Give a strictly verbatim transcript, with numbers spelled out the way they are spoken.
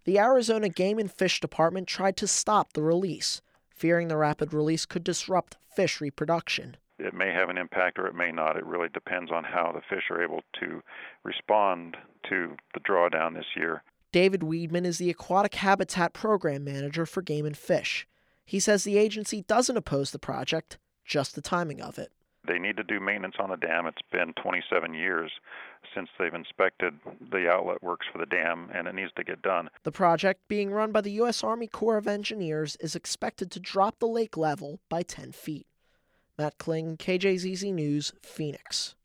The Arizona Game and Fish Department tried to stop the release, fearing the rapid release could disrupt fish reproduction. It may have an impact or it may not. It really depends on how the fish are able to respond to the drawdown this year. David Weedman is the Aquatic Habitat Program Manager for Game and Fish. He says the agency doesn't oppose the project, just the timing of it. They need to do maintenance on the dam. It's been twenty-seven years since they've inspected the outlet works for the dam, and it needs to get done. The project, being run by the U S Army Corps of Engineers, is expected to drop the lake level by ten feet. Matt Kling, K J Z Z News, Phoenix.